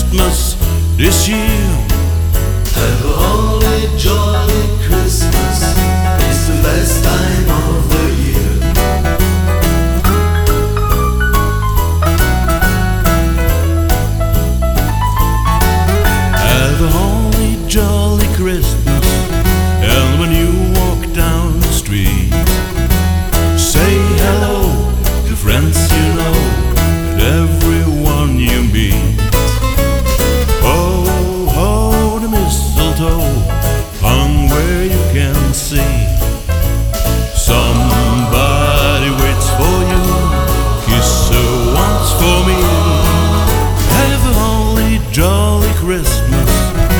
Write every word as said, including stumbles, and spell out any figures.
Christmas this year. Have a holly jolly Christmas. It's the best time of the year. Have a holly jolly Christmas, and when you walk down the street, say hello to friends you know and everyone you meet. Oh, oh, the mistletoe hung where you can see. Somebody waits for you, kiss her once for me. Have a holly jolly Christmas,